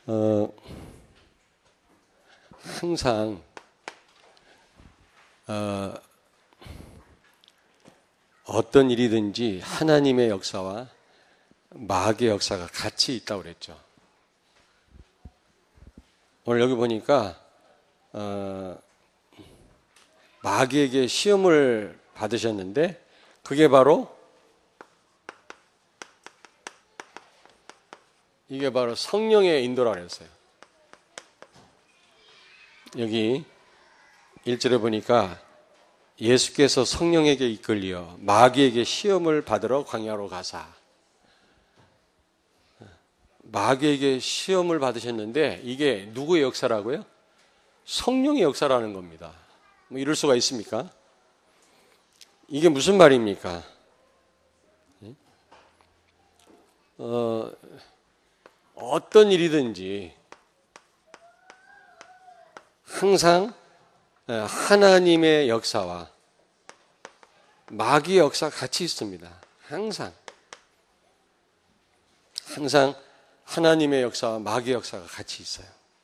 항상 어떤 일이든지 하나님의 역사와 마귀의 역사가 같이 있다고 그랬죠. 오늘 여기 보니까 마귀에게 시험을 받으셨는데 그게 바로 성령의 인도라고 그랬어요. 여기 1절에 보니까 예수께서 성령에게 이끌려 마귀에게 시험을 받으러 광야로 가사. 마귀에게 시험을 받으셨는데 이게 누구의 역사라고요? 성령의 역사라는 겁니다. 뭐 이럴 수가 있습니까? 이게 무슨 말입니까? 어떤 일이든지 항상 하나님의 역사와 마귀의 역사가 같이 있습니다. 항상 하나님의 역사와 마귀의 역사가 같이 있어요.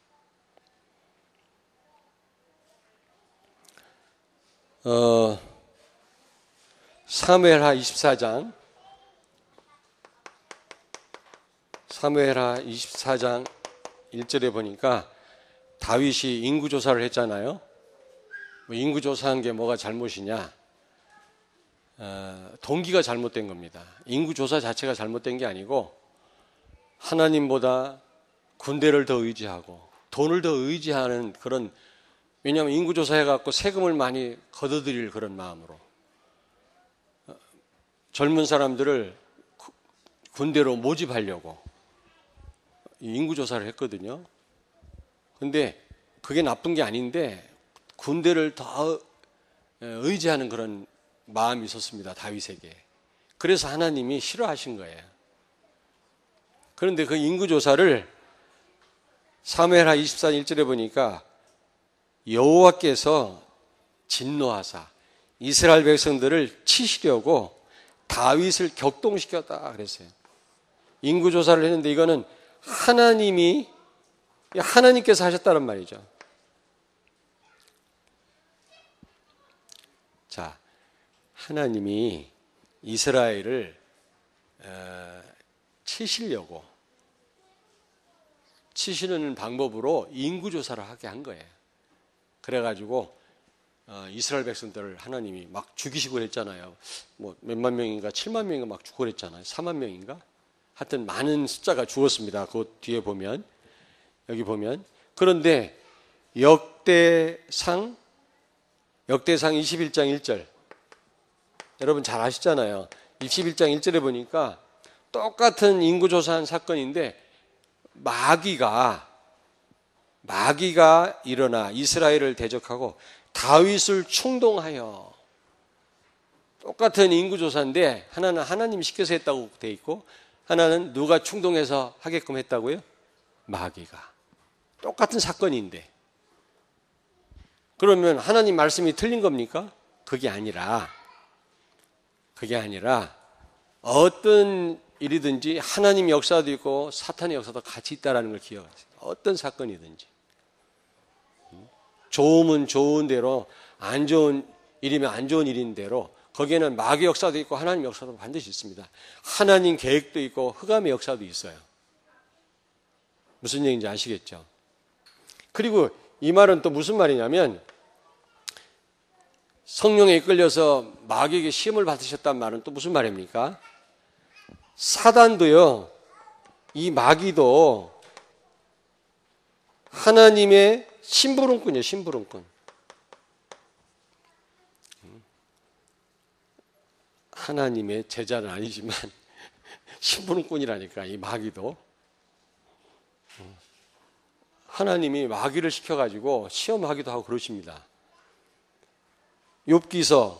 사무엘하 24장 1절에 보니까 다윗이 인구조사를 했잖아요. 인구조사한 게 뭐가 잘못이냐? 동기가 잘못된 겁니다. 인구조사 자체가 잘못된 게 아니고 하나님보다 군대를 더 의지하고 돈을 더 의지하는 그런, 왜냐하면 인구조사해갖고 세금을 많이 걷어들일 그런 마음으로 젊은 사람들을 군대로 모집하려고 인구조사를 했거든요. 근데 그게 나쁜 게 아닌데 군대를 더 의지하는 그런 마음이 있었습니다. 다윗에게. 그래서 하나님이 싫어하신 거예요. 그런데 그 인구조사를 사무엘하 24장 1절에 보니까 여호와께서 진노하사 이스라엘 백성들을 치시려고 다윗을 격동시켰다 그랬어요. 인구조사를 했는데 이거는 하나님께서 하셨다는 말이죠. 자, 하나님이 이스라엘을 치시는 방법으로 인구조사를 하게 한 거예요. 그래가지고 이스라엘 백성들을 하나님이 막 죽이시고 그랬잖아요. 뭐 몇만 명인가 7만 명인가 막 죽고 그랬잖아요. 4만 명인가? 하여튼 많은 숫자가 죽었습니다. 그 뒤에 보면, 여기 보면. 그런데 역대상 21장 1절 여러분 잘 아시잖아요. 21장 1절에 보니까 똑같은 인구조사한 사건인데 마귀가 일어나 이스라엘을 대적하고 다윗을 충동하여, 똑같은 인구조사인데 하나는 하나님이 시켜서 했다고 돼 있고 하나는 누가 충동해서 하게끔 했다고요? 마귀가. 똑같은 사건인데 그러면 하나님 말씀이 틀린 겁니까? 그게 아니라 어떤 일이든지 하나님 역사도 있고 사탄의 역사도 같이 있다는 걸 기억하세요. 어떤 사건이든지 좋으면 좋은 대로, 안 좋은 일이면 안 좋은 일인 대로 거기에는 마귀 역사도 있고 하나님 역사도 반드시 있습니다. 하나님 계획도 있고 흑암의 역사도 있어요. 무슨 얘기인지 아시겠죠? 그리고 이 말은 또 무슨 말이냐면 성령에 이끌려서 마귀에게 시험을 받으셨단 말은 또 무슨 말입니까? 사단도요, 이 마귀도 하나님의 심부름꾼이에요. 심부름꾼. 하나님의 제자는 아니지만 심부름꾼이라니까. 이 마귀도 하나님이 마귀를 시켜가지고 시험하기도 하고 그러십니다. 욥기서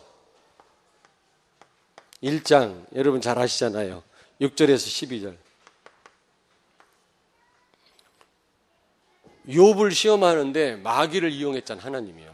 1장 여러분 잘 아시잖아요. 6절에서 12절. 욥을 시험하는데 마귀를 이용했잖아요. 하나님이요.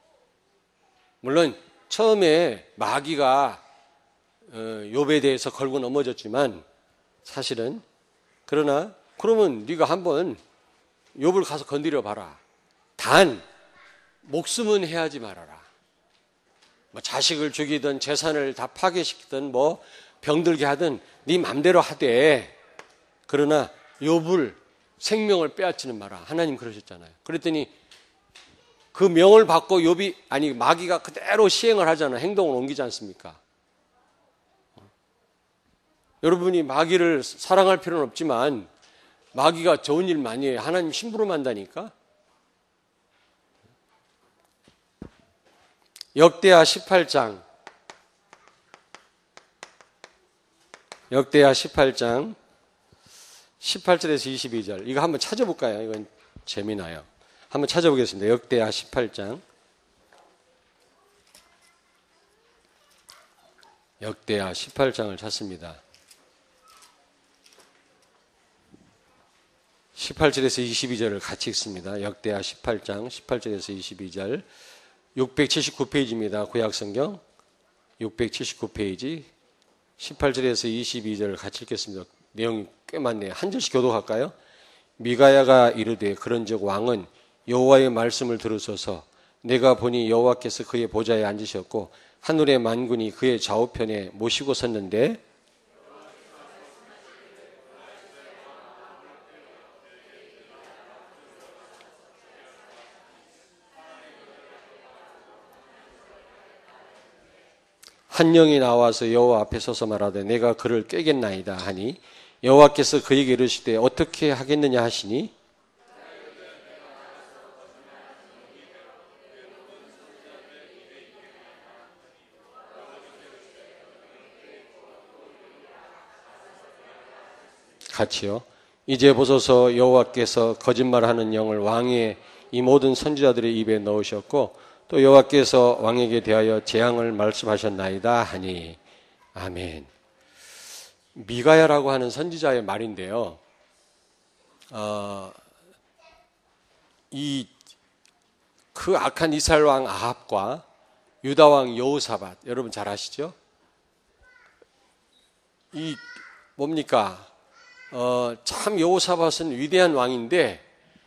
물론 처음에 마귀가 욥에 대해서 걸고 넘어졌지만 사실은, 그러나 그러면 네가 한번 욥을 가서 건드려 봐라. 단 목숨은 해하지 말아라. 뭐 자식을 죽이든 재산을 다 파괴시키든 뭐 병들게 하든 네 맘대로 하되, 그러나 욥을 생명을 빼앗지는 마라. 하나님 그러셨잖아요. 그랬더니 그 명을 받고 마귀가 그대로 시행을 하잖아요. 행동을 옮기지 않습니까? 여러분이 마귀를 사랑할 필요는 없지만 마귀가 좋은 일 많이 해요. 하나님 심부름한다니까. 역대하 18장 18절에서 22절, 이거 한번 찾아볼까요? 이건 재미나요. 한번 찾아보겠습니다. 역대하 18장. 역대하 18장을 찾습니다. 18절에서 22절을 같이 읽습니다. 역대하 18장 18절에서 22절. 679페이지입니다. 구약성경 679페이지 18절에서 22절을 같이 읽겠습니다. 내용이 꽤 많네요. 한 절씩 교독할까요? 미가야가 이르되 그런즉 왕은 여호와의 말씀을 들으소서. 내가 보니 여호와께서 그의 보좌에 앉으셨고 하늘의 만군이 그의 좌우편에 모시고 섰는데, 한 영이 나와서 여호와 앞에 서서 말하되 내가 그를 꾀겠나이다 하니, 여호와께서 그에게 이르시되 어떻게 하겠느냐 하시니, 같이요. 이제 보소서, 여호와께서 거짓말하는 영을 왕의 이 모든 선지자들의 입에 넣으셨고 또 여호와께서 왕에게 대하여 재앙을 말씀하셨나이다 하니. 아멘. 미가야라고 하는 선지자의 말인데요. 그 악한 이스라엘 왕 아합과 유다 왕 여호사밧, 여러분 잘 아시죠? 뭡니까? 참 여호사밧은 위대한 왕인데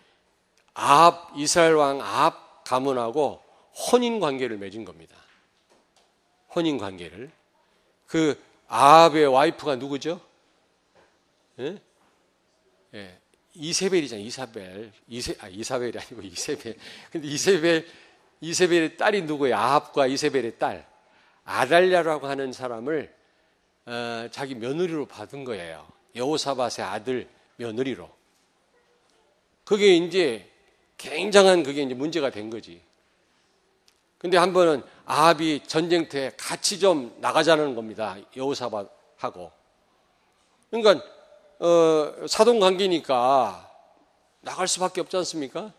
이스라엘 왕 아합 가문하고 혼인 관계를 맺은 겁니다. 혼인 관계를. 그 아합의 와이프가 누구죠? 예? 예. 이세벨이잖아요. 이사벨이 아니고 이세벨. 근데 이세벨의 딸이 누구예요? 아합과 이세벨의 딸. 아달랴라고 하는 사람을 자기 며느리로 받은 거예요. 여호사밧의 아들 며느리로. 그게 이제 굉장한 그게 이제 문제가 된 거지. 근데 한 번은 아합이 전쟁터에 같이 좀 나가자는 겁니다. 여호사밧하고. 그러니까 사돈 관계니까 나갈 수밖에 없지 않습니까?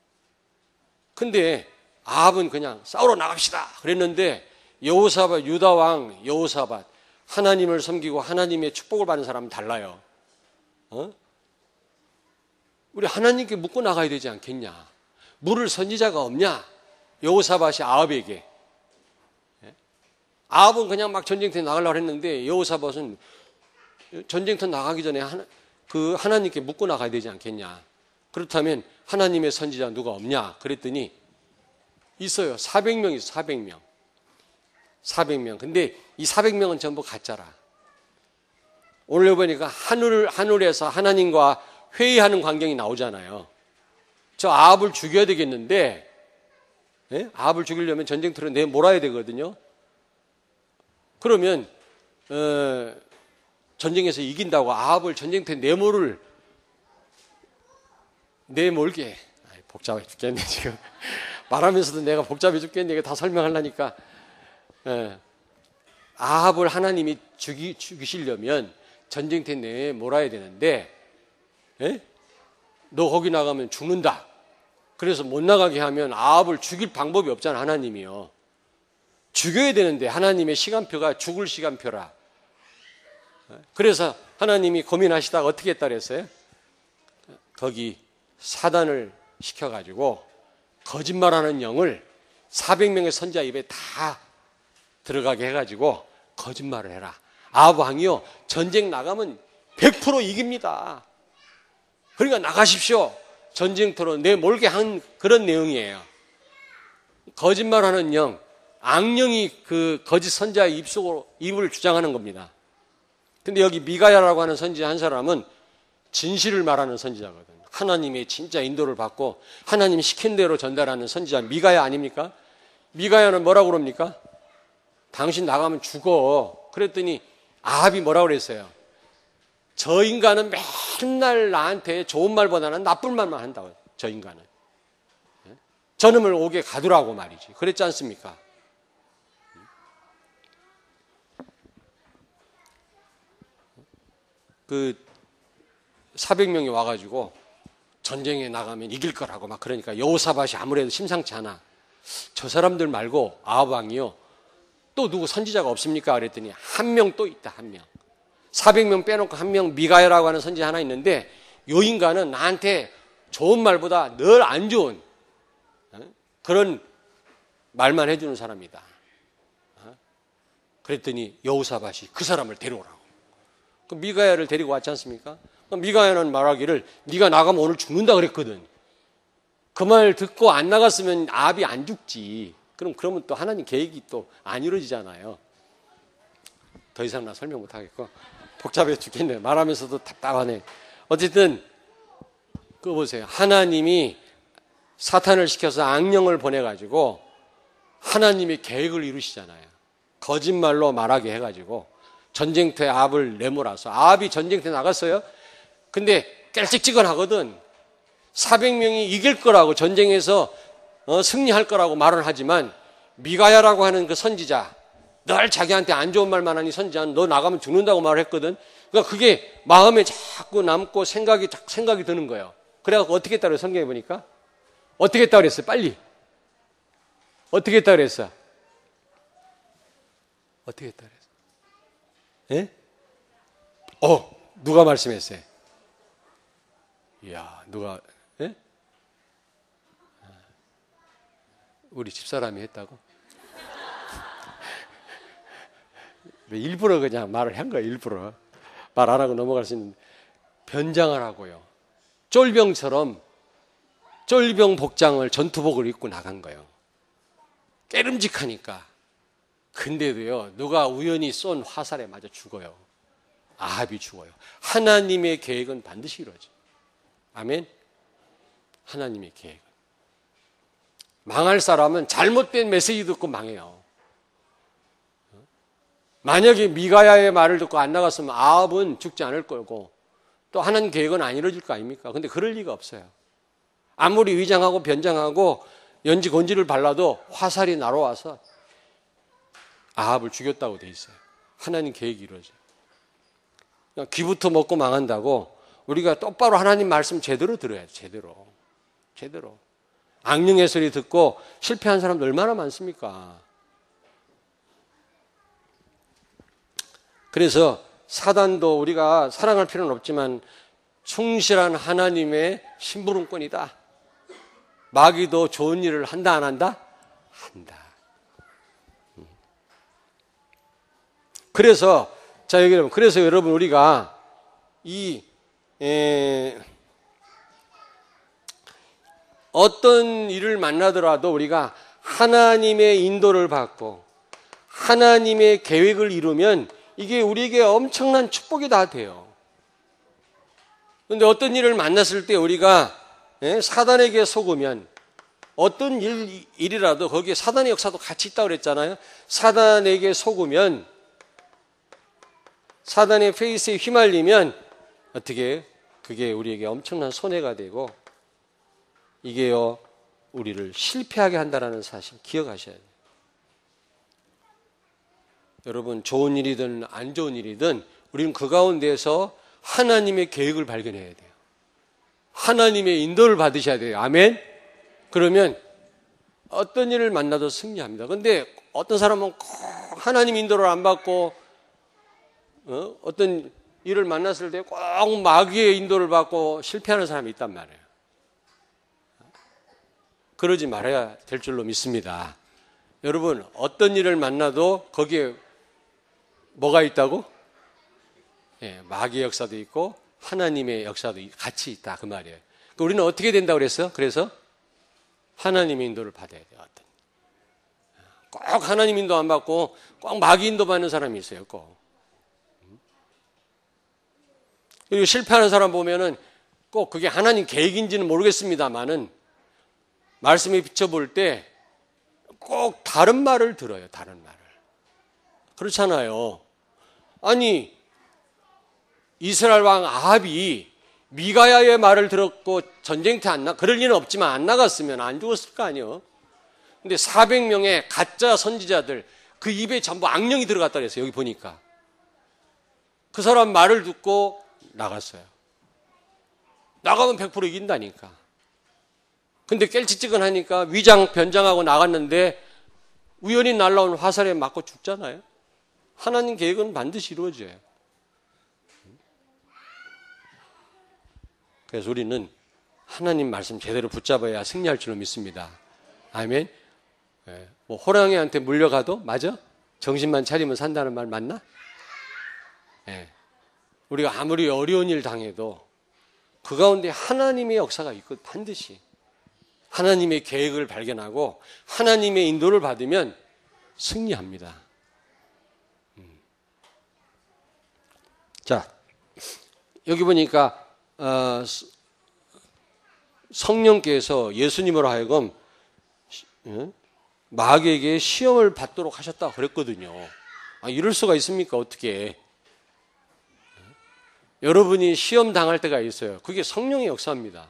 근데 아합은 그냥 싸우러 나갑시다 그랬는데, 여호사밧, 유다 왕 여호사밧, 하나님을 섬기고 하나님의 축복을 받는 사람은 달라요. 우리 하나님께 묻고 나가야 되지 않겠냐? 물을 선지자가 없냐? 여호사밧이 아합에게. 아합은 그냥 막 전쟁터에 나가려고 했는데 여호사밧은 전쟁터 나가기 전에 하나님께 묻고 나가야 되지 않겠냐? 그렇다면 하나님의 선지자 누가 없냐? 그랬더니 있어요. 400명 있어. 400명. 400명. 근데 이 400명은 전부 가짜라. 오늘 보니까 하늘에서 하나님과 회의하는 광경이 나오잖아요. 저 아합을 죽여야 되겠는데, 예? 아합을 죽이려면 전쟁터로 내몰아야 되거든요. 그러면 전쟁에서 이긴다고 아합을 전쟁터에 내몰게. 복잡해 죽겠네 지금. 말하면서도 내가 복잡해 죽겠네. 이거 다 설명하려니까. 아합을 하나님이 죽이시려면 전쟁터에 내몰아야 되는데, 예? 너 거기 나가면 죽는다. 그래서 못 나가게 하면 아합을 죽일 방법이 없잖아. 하나님이요. 죽여야 되는데 하나님의 시간표가 죽을 시간표라. 그래서 하나님이 고민하시다가 어떻게 했다 그랬어요? 거기 사단을 시켜가지고 거짓말하는 영을 400명의 선지자 입에 다 들어가게 해가지고 거짓말을 해라. 아합 왕이요, 전쟁 나가면 100% 이깁니다. 그러니까 나가십시오. 전쟁터로 내몰게 한 그런 내용이에요. 거짓말하는 영, 악령이 그 거짓 선지자의 입을 주장하는 겁니다. 근데 여기 미가야라고 하는 선지자 한 사람은 진실을 말하는 선지자거든요. 하나님의 진짜 인도를 받고 하나님이 시킨 대로 전달하는 선지자 미가야 아닙니까? 미가야는 뭐라고 그럽니까? 당신 나가면 죽어. 그랬더니 아합이 뭐라고 그랬어요? 저 인간은 맨날 나한테 좋은 말보다는 나쁜 말만 한다고. 저 인간은. 저놈을 옥에 가두라고 말이지. 그랬지 않습니까? 그 400명이 와가지고 전쟁에 나가면 이길 거라고 막 그러니까 여호사밧이 아무래도 심상치 않아. 저 사람들 말고 아합 왕이요. 또 누구 선지자가 없습니까? 그랬더니 한 명 또 있다. 한 명. 400명 빼놓고 한 명 미가야라고 하는 선지자 하나 있는데 요 인간은 나한테 좋은 말보다 늘 안 좋은 그런 말만 해주는 사람이다. 그랬더니 여호사밧이 그 사람을 데려오라고. 그 미가야를 데리고 왔지 않습니까? 미가야는 말하기를 네가 나가면 오늘 죽는다 그랬거든. 그 말 듣고 안 나갔으면 아합이 안 죽지. 그러면 또 하나님 계획이 또 안 이루어지잖아요. 더 이상 나 설명 못 하겠고 복잡해 죽겠네. 말하면서도 답답하네. 어쨌든 그거 보세요. 하나님이 사탄을 시켜서 악령을 보내가지고 하나님의 계획을 이루시잖아요. 거짓말로 말하게 해가지고 전쟁터에 아합을 내몰아서 아합이 전쟁터에 나갔어요. 근데 깰찍찍은하거든. 400명이 이길 거라고 전쟁에서 승리할 거라고 말을 하지만 미가야라고 하는 그 선지자 늘 자기한테 안 좋은 말만 하니 선지자는 너 나가면 죽는다고 말을 했거든. 그러니까 그게 마음에 자꾸 남고 생각이 드는 거예요. 그래갖고 어떻게 했다고 성경에 보니까 어떻게 했다고 그랬어요? 빨리 어떻게 했다고 그랬어? 어떻게 했다고 그랬어? 예? 누가 말씀했어요? 이야, 누가, 예? 우리 집사람이 했다고? 일부러 그냥 말을 한 거예요, 일부러. 말 안 하고 넘어갈 수 있는. 변장을 하고요. 쫄병처럼 쫄병 복장을, 전투복을 입고 나간 거예요. 깨름직하니까. 근데도요, 누가 우연히 쏜 화살에 맞아 죽어요. 아합이 죽어요. 하나님의 계획은 반드시 이루어져. 아멘? 하나님의 계획은. 망할 사람은 잘못된 메시지 듣고 망해요. 만약에 미가야의 말을 듣고 안 나갔으면 아합은 죽지 않을 거고 또 하나님 계획은 안 이루어질 거 아닙니까? 근데 그럴 리가 없어요. 아무리 위장하고 변장하고 연지 건지를 발라도 화살이 날아와서 아합을 죽였다고 돼 있어요. 하나님 계획이 이루어져요. 귀부터 먹고 망한다고 우리가 똑바로 하나님 말씀 제대로 들어야 돼요. 제대로. 악령의 소리 듣고 실패한 사람들 얼마나 많습니까? 그래서 사단도 우리가 사랑할 필요는 없지만 충실한 하나님의 심부름꾼이다. 마귀도 좋은 일을 한다 안 한다? 한다. 그래서 여러분 우리가 어떤 일을 만나더라도 우리가 하나님의 인도를 받고 하나님의 계획을 이루면 이게 우리에게 엄청난 축복이 다 돼요. 그런데 어떤 일을 만났을 때 우리가 사단에게 속으면 어떤 일이라도 거기에 사단의 역사도 같이 있다고 그랬잖아요. 사단에게 속으면 사단의 페이스에 휘말리면 어떻게 그게 우리에게 엄청난 손해가 되고 이게요 우리를 실패하게 한다는 사실 기억하셔야 돼요. 여러분 좋은 일이든 안 좋은 일이든 우리는 그 가운데에서 하나님의 계획을 발견해야 돼요. 하나님의 인도를 받으셔야 돼요. 아멘? 그러면 어떤 일을 만나도 승리합니다. 그런데 어떤 사람은 꼭 하나님 인도를 안 받고 어떤 일을 만났을 때 꼭 마귀의 인도를 받고 실패하는 사람이 있단 말이에요. 그러지 말아야 될 줄로 믿습니다. 여러분 어떤 일을 만나도 거기에 뭐가 있다고? 마귀의 역사도 있고 하나님의 역사도 같이 있다 그 말이에요. 우리는 어떻게 된다고 그랬어? 그래서 하나님의 인도를 받아야 돼요. 꼭 하나님 인도 안 받고 꼭 마귀 인도 받는 사람이 있어요. 꼭. 그리고 실패하는 사람 보면은 꼭 그게 하나님 계획인지는 모르겠습니다만은 말씀에 비춰볼 때 꼭 다른 말을 들어요. 다른 말을. 그렇잖아요. 아니 이스라엘 왕 아합이 미가야의 말을 들었고 전쟁터 안 나, 그럴 리는 없지만 안 나갔으면 안 죽었을 거 아니에요. 근데 400명의 가짜 선지자들 그 입에 전부 악령이 들어갔다 그랬어요. 여기 보니까. 그 사람 말을 듣고 나갔어요. 나가면 100% 이긴다니까. 근데 깰찌찌근하니까 위장 변장하고 나갔는데 우연히 날라온 화살에 맞고 죽잖아요. 하나님 계획은 반드시 이루어져요. 그래서 우리는 하나님 말씀 제대로 붙잡아야 승리할 줄로 믿습니다. 아멘. 뭐 호랑이한테 물려가도 맞아? 정신만 차리면 산다는 말 맞나? 우리가 아무리 어려운 일 당해도 그 가운데 하나님의 역사가 있고 반드시 하나님의 계획을 발견하고 하나님의 인도를 받으면 승리합니다. 자, 여기 보니까 성령께서 예수님으로 하여금 마귀에게 시험을 받도록 하셨다고 그랬거든요. 이럴 수가 있습니까? 어떻게? 여러분이 시험 당할 때가 있어요. 그게 성령의 역사입니다.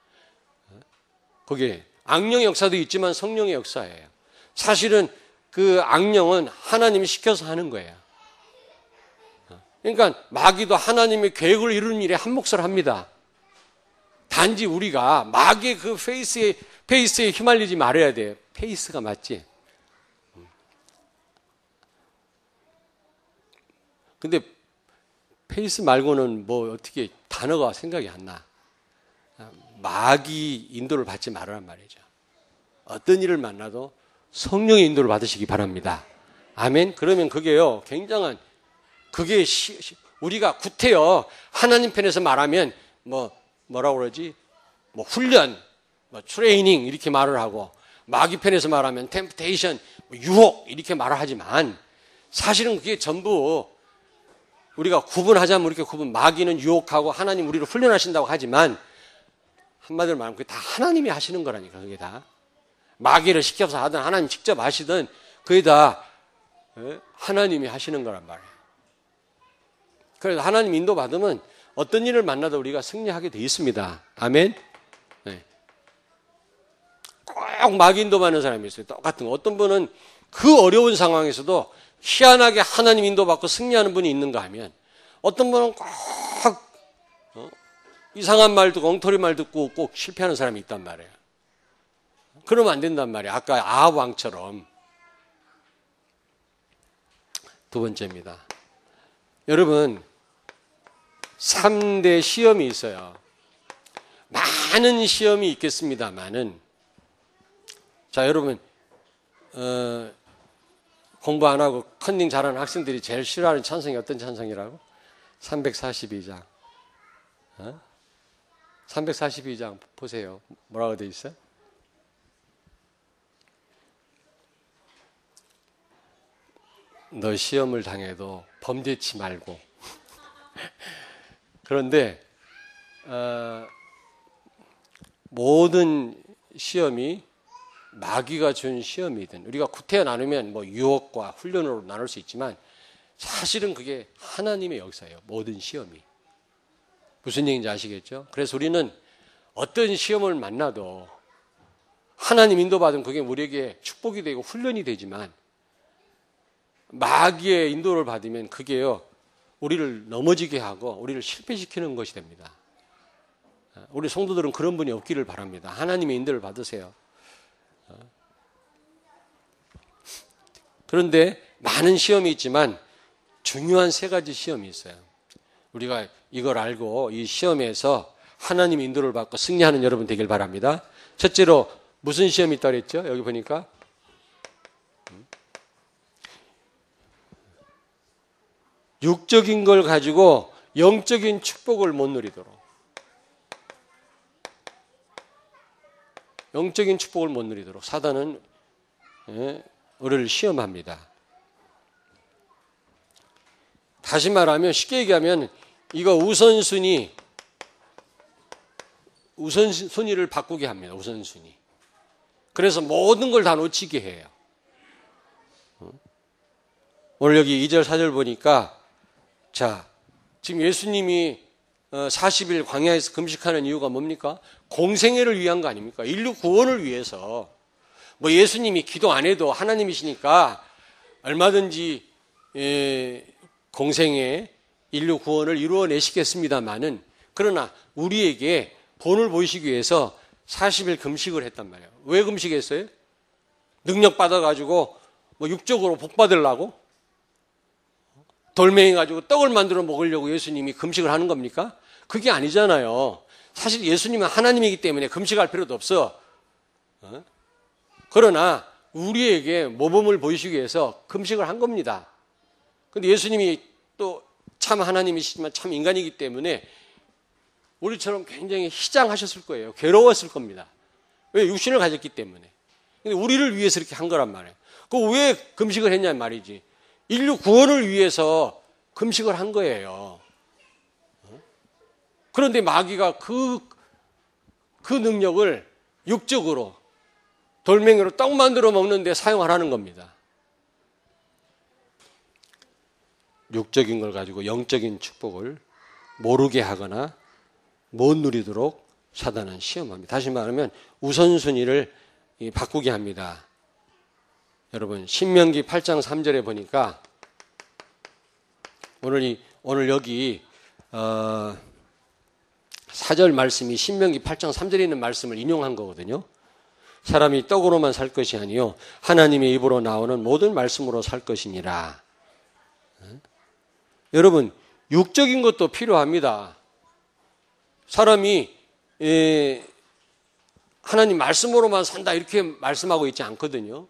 그게 악령의 역사도 있지만 성령의 역사예요. 사실은 그 악령은 하나님이 시켜서 하는 거예요. 그러니까 마귀도 하나님의 계획을 이루는 일에 한 몫을 합니다. 단지 우리가 마귀의 그 페이스에 휘말리지 말아야 돼요. 페이스가 맞지? 근데 페이스 말고는 뭐 어떻게 단어가 생각이 안 나. 마귀 인도를 받지 말으란 말이죠. 어떤 일을 만나도 성령의 인도를 받으시기 바랍니다. 아멘. 그러면 그게요, 굉장한 그게 우리가 구태여 하나님 편에서 말하면 뭐라고 그러지? 뭐 훈련, 뭐 트레이닝 이렇게 말을 하고 마귀 편에서 말하면 템프테이션, 유혹 이렇게 말을 하지만 사실은 그게 전부 우리가 구분하자면 이렇게 마귀는 유혹하고 하나님 우리를 훈련하신다고 하지만 한마디로 말하면 그게 다 하나님이 하시는 거라니까. 그게 다 마귀를 시켜서 하든 하나님 직접 하시든 그게 다 하나님이 하시는 거란 말이에요. 그래서 하나님 인도 받으면 어떤 일을 만나도 우리가 승리하게 돼 있습니다. 아멘. 네. 꼭 마귀 인도 받는 사람이 있어요. 똑같은 거. 어떤 분은 그 어려운 상황에서도 희한하게 하나님 인도 받고 승리하는 분이 있는가 하면 어떤 분은 꼭 이상한 말 듣고 엉터리 말 듣고 꼭 실패하는 사람이 있단 말이에요. 그러면 안 된단 말이에요. 아까 아합 왕처럼. 두 번째입니다. 여러분 3대 시험이 있어요. 많은 시험이 있겠습니다만은 자 여러분 공부 안 하고 컨닝 잘하는 학생들이 제일 싫어하는 찬성이 어떤 찬성이라고? 342장 342장 보세요. 뭐라고 되어 있어요? 너 시험을 당해도 범죄치 말고 그런데 모든 시험이 마귀가 준 시험이든 우리가 구태여 나누면 뭐 유혹과 훈련으로 나눌 수 있지만 사실은 그게 하나님의 역사예요. 모든 시험이. 무슨 얘기인지 아시겠죠? 그래서 우리는 어떤 시험을 만나도 하나님 인도받으면 그게 우리에게 축복이 되고 훈련이 되지만 마귀의 인도를 받으면 그게요 우리를 넘어지게 하고 우리를 실패시키는 것이 됩니다. 우리 성도들은 그런 분이 없기를 바랍니다. 하나님의 인도를 받으세요. 그런데 많은 시험이 있지만 중요한 3가지 시험이 있어요. 우리가 이걸 알고 이 시험에서 하나님의 인도를 받고 승리하는 여러분 되길 바랍니다. 첫째로 무슨 시험이 있다고 했죠? 여기 보니까 육적인 걸 가지고 영적인 축복을 못 누리도록 영적인 축복을 못 누리도록 사단은 우리를 시험합니다. 다시 말하면 쉽게 얘기하면 이거 우선순위를 바꾸게 합니다. 우선순위. 그래서 모든 걸 다 놓치게 해요. 오늘 여기 2절 4절 보니까 자, 지금 예수님이 40일 광야에서 금식하는 이유가 뭡니까? 공생애를 위한 거 아닙니까? 인류 구원을 위해서. 뭐 예수님이 기도 안 해도 하나님이시니까 얼마든지 공생애 인류 구원을 이루어내시겠습니다마는 그러나 우리에게 본을 보이시기 위해서 40일 금식을 했단 말이에요. 왜 금식했어요? 능력 받아가지고 뭐 육적으로 복 받으려고? 돌멩이 가지고 떡을 만들어 먹으려고 예수님이 금식을 하는 겁니까? 그게 아니잖아요. 사실 예수님은 하나님이기 때문에 금식할 필요도 없어. 그러나 우리에게 모범을 보이시기 위해서 금식을 한 겁니다. 근데 예수님이 또 참 하나님이시지만 참 인간이기 때문에 우리처럼 굉장히 희장하셨을 거예요. 괴로웠을 겁니다. 왜? 육신을 가졌기 때문에. 근데 우리를 위해서 이렇게 한 거란 말이에요. 그 왜 금식을 했냐는 말이지. 인류 구원을 위해서 금식을 한 거예요. 그런데 마귀가 그 능력을 육적으로 돌멩이로 떡 만들어 먹는데 사용하라는 겁니다. 육적인 걸 가지고 영적인 축복을 모르게 하거나 못 누리도록 사단은 시험합니다. 다시 말하면 우선순위를 바꾸게 합니다. 여러분 신명기 8장 3절에 보니까 오늘 여기 4절 말씀이 신명기 8장 3절에 있는 말씀을 인용한 거거든요. 사람이 떡으로만 살 것이 아니요 하나님의 입으로 나오는 모든 말씀으로 살 것이니라. 여러분 육적인 것도 필요합니다. 사람이 하나님 말씀으로만 산다 이렇게 말씀하고 있지 않거든요.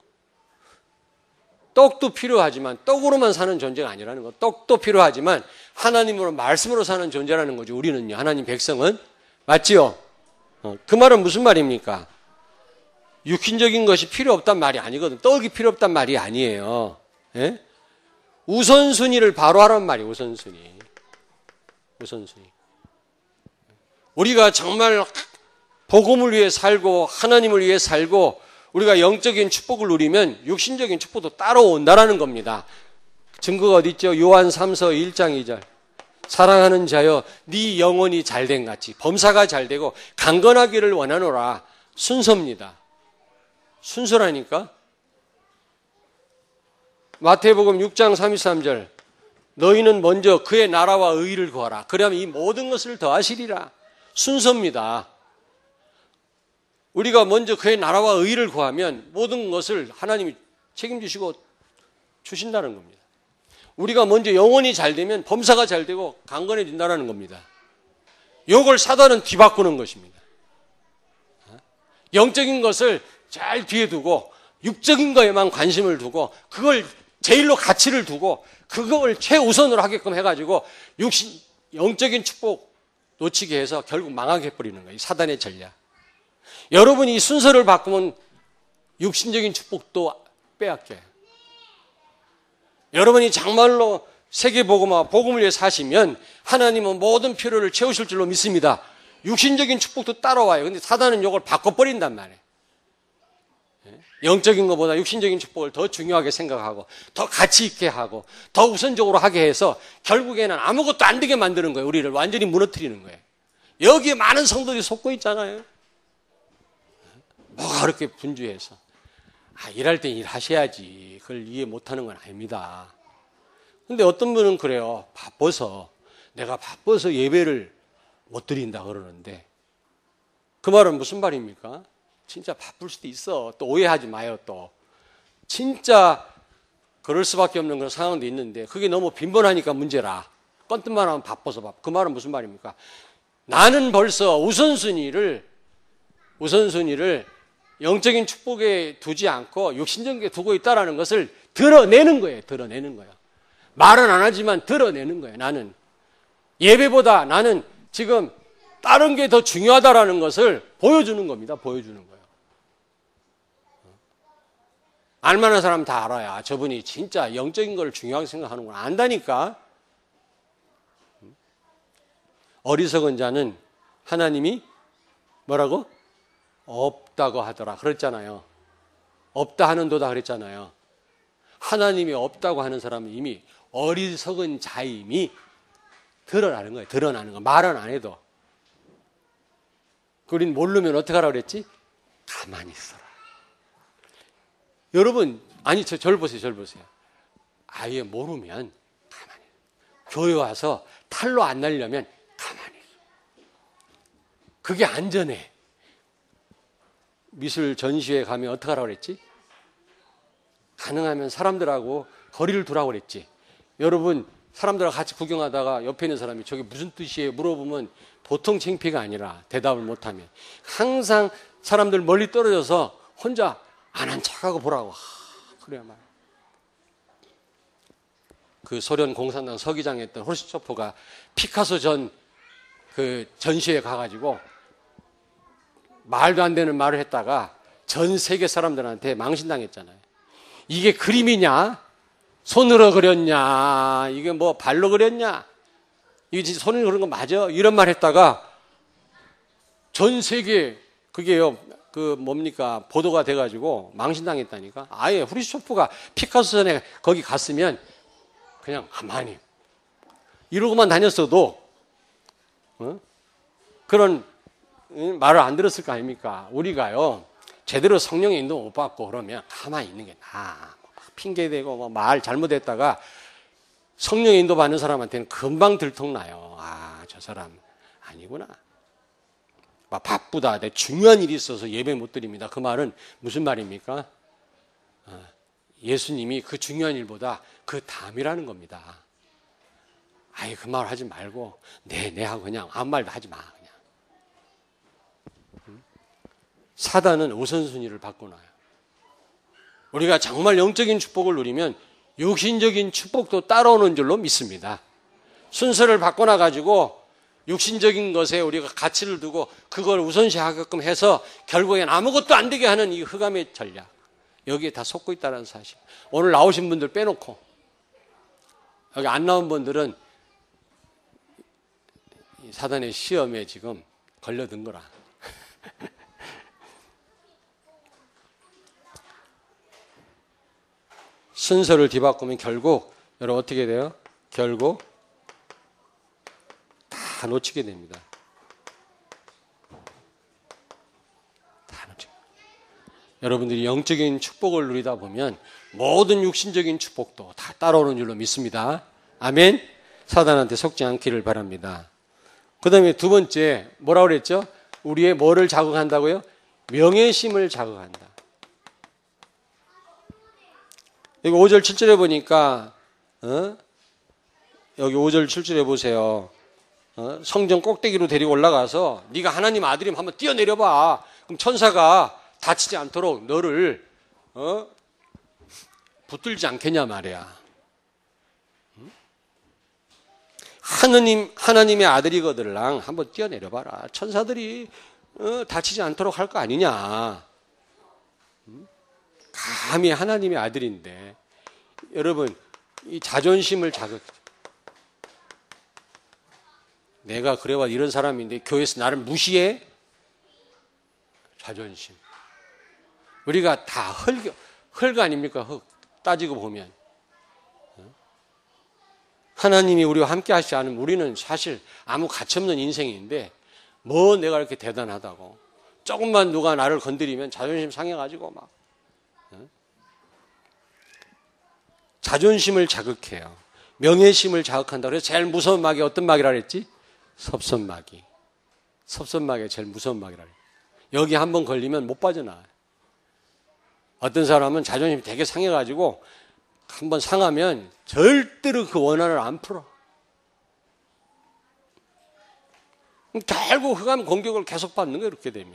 떡도 필요하지만 떡으로만 사는 존재가 아니라는 거. 떡도 필요하지만 하나님으로 말씀으로 사는 존재라는 거죠. 우리는요. 하나님 백성은. 맞지요? 그 말은 무슨 말입니까? 육신적인 것이 필요 없단 말이 아니거든. 떡이 필요 없단 말이 아니에요. 예? 우선순위를 바로 하란 말이에요. 우선순위. 우리가 정말 복음을 위해 살고 하나님을 위해 살고 우리가 영적인 축복을 누리면 육신적인 축복도 따라온다라는 겁니다. 증거가 어디 있죠? 요한 3서 1장 2절. 사랑하는 자여 네 영혼이 잘된 같이 범사가 잘되고 강건하기를 원하노라. 순서입니다. 순서라니까. 마태복음 6장 33절. 너희는 먼저 그의 나라와 의의를 구하라. 그러면 이 모든 것을 더하시리라. 순서입니다. 우리가 먼저 그의 나라와 의의를 구하면 모든 것을 하나님이 책임지시고 주신다는 겁니다. 우리가 먼저 영혼이 잘 되면 범사가 잘 되고 강건해진다는 겁니다. 이걸 사단은 뒤바꾸는 것입니다. 영적인 것을 잘 뒤에 두고 육적인 거에만 관심을 두고 그걸 제일로 가치를 두고 그걸 최우선으로 하게끔 해가지고 영적인 축복 놓치게 해서 결국 망하게 해버리는 거예요. 사단의 전략. 여러분이 이 순서를 바꾸면 육신적인 축복도 빼앗겨요. 여러분이 정말로 세계복음화 복음을 위해 사시면 하나님은 모든 필요를 채우실 줄로 믿습니다. 육신적인 축복도 따라와요. 근데 사단은 이걸 바꿔버린단 말이에요. 영적인 것보다 육신적인 축복을 더 중요하게 생각하고 더 가치 있게 하고 더 우선적으로 하게 해서 결국에는 아무것도 안 되게 만드는 거예요. 우리를 완전히 무너뜨리는 거예요. 여기에 많은 성도들이 속고 있잖아요. 뭐가 그렇게 분주해서. 일할 때 일하셔야지. 그걸 이해 못하는 건 아닙니다. 근데 어떤 분은 그래요. 내가 바빠서 예배를 못 드린다 그러는데 그 말은 무슨 말입니까? 진짜 바쁠 수도 있어. 또 오해하지 마요. 또 진짜 그럴 수밖에 없는 그런 상황도 있는데 그게 너무 빈번하니까 문제라. 껌뜸만 하면 바빠서 그 말은 무슨 말입니까? 나는 벌써 우선순위를 영적인 축복에 두지 않고 육신적인 게 두고 있다는 것을 드러내는 거예요. 말은 안 하지만 드러내는 거예요. 나는 예배보다 나는 지금 다른 게 더 중요하다라는 것을 보여주는 겁니다. 보여주는 거예요. 알만한 사람 다 알아야 저분이 진짜 영적인 걸 중요하게 생각하는구나 안다니까. 어리석은 자는 하나님이 뭐라고? 없다고 하더라 그랬잖아요. 없다 하는 도다 그랬잖아요. 하나님이 없다고 하는 사람은 이미 어리석은 자임이 드러나는 거예요. 드러나는 거. 말은 안 해도. 우린 모르면 어떻게 하라고 그랬지? 가만히 있어라. 여러분, 아니, 저를 보세요. 저를 보세요. 아예 모르면 가만히. 교회 와서 탈로 안 날려면 가만히 있어. 그게 안전해. 미술 전시회 가면 어떻게 하라고 그랬지? 가능하면 사람들하고 거리를 두라고 그랬지. 여러분, 사람들하고 같이 구경하다가 옆에 있는 사람이 저게 무슨 뜻이에요? 물어보면 보통 창피가 아니라 대답을 못하면 항상 사람들 멀리 떨어져서 혼자 안 한 척하고 보라고. 그래야 말. 그 소련 공산당 서기장에 있던 호르시초프가 피카소 그 전시회 가가지고 말도 안 되는 말을 했다가 전 세계 사람들한테 망신당했잖아요. 이게 그림이냐? 손으로 그렸냐? 이게 뭐 발로 그렸냐? 이게 진짜 손으로 그린 거 맞아? 이런 말 했다가 전 세계 그게요, 그 뭡니까? 보도가 돼가지고 망신당했다니까. 아예 후르시초프가 피카소 전에 거기 갔으면 그냥 가만히 이러고만 다녔어도 그런 말을 안 들었을 거 아닙니까? 우리가요, 제대로 성령의 인도 못 받고 그러면 가만히 있는 게 나아. 핑계대고 뭐 말 잘못했다가 성령의 인도 받는 사람한테는 금방 들통나요. 아, 저 사람 아니구나. 막 바쁘다. 내 중요한 일이 있어서 예배 못 드립니다. 그 말은 무슨 말입니까? 예수님이 그 중요한 일보다 그 다음이라는 겁니다. 아예 그 말 하지 말고 네 하고 그냥 아무 말도 하지 마. 그냥. 사단은 우선순위를 바꿔놔요. 우리가 정말 영적인 축복을 누리면 육신적인 축복도 따라오는 줄로 믿습니다. 순서를 바꿔놔가지고 육신적인 것에 우리가 가치를 두고 그걸 우선시하게끔 해서 결국엔 아무것도 안 되게 하는 이 흑암의 전략. 여기에 다 속고 있다는 사실. 오늘 나오신 분들 빼놓고 여기 안 나온 분들은 사단의 시험에 지금 걸려든 거라. 순서를 뒤바꾸면 결국 여러분 어떻게 돼요? 결국 다 놓치게 됩니다. 다 놓치게. 여러분들이 영적인 축복을 누리다 보면 모든 육신적인 축복도 다 따라오는 줄로 믿습니다. 아멘. 사단한테 속지 않기를 바랍니다. 그 다음에 두 번째 뭐라고 그랬죠? 우리의 뭐를 자극한다고요? 명예심을 자극한다. 여기 5절 7절에 보니까 여기 5절 7절에 보세요. 성전 꼭대기로 데리고 올라가서 네가 하나님 아들이면 한번 뛰어내려봐. 그럼 천사가 다치지 않도록 너를 붙들지 않겠냐 말이야. 하나님의 아들이거들랑 한번 뛰어내려봐라. 천사들이 다치지 않도록 할 거 아니냐. 감히 하나님의 아들인데 여러분 이 자존심을 자극. 내가 그래와 이런 사람인데 교회에서 나를 무시해? 자존심. 우리가 다 흙 아닙니까? 흙 따지고 보면 하나님이 우리와 함께 하시지 않으면 우리는 사실 아무 가치없는 인생인데 뭐 내가 이렇게 대단하다고. 조금만 누가 나를 건드리면 자존심 상해가지고 막 자존심을 자극해요. 명예심을 자극한다. 그래서 제일 무서운 마귀 어떤 마귀라 그랬지? 섭선마귀. 섭선마귀가 제일 무서운 마귀라 그랬지. 여기 한번 걸리면 못 빠져나와요. 어떤 사람은 자존심이 되게 상해가지고 한번 상하면 절대로 그 원한을 안 풀어. 결국 흑암 공격을 계속 받는 거예요. 이렇게 되면.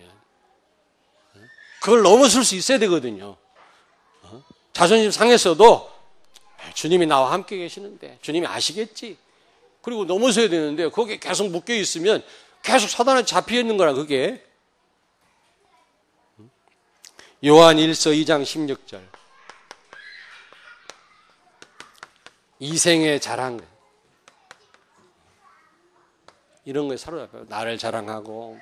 그걸 넘어설 수 있어야 되거든요. 자존심 상했어도 주님이 나와 함께 계시는데 주님이 아시겠지. 그리고 넘어서야 되는데 거기에 계속 묶여 있으면 계속 사단에 잡혀 있는 거라 그게. 요한 1서 2장 16절 이생의 자랑. 이런 거에 사로잡혀요. 나를 자랑하고.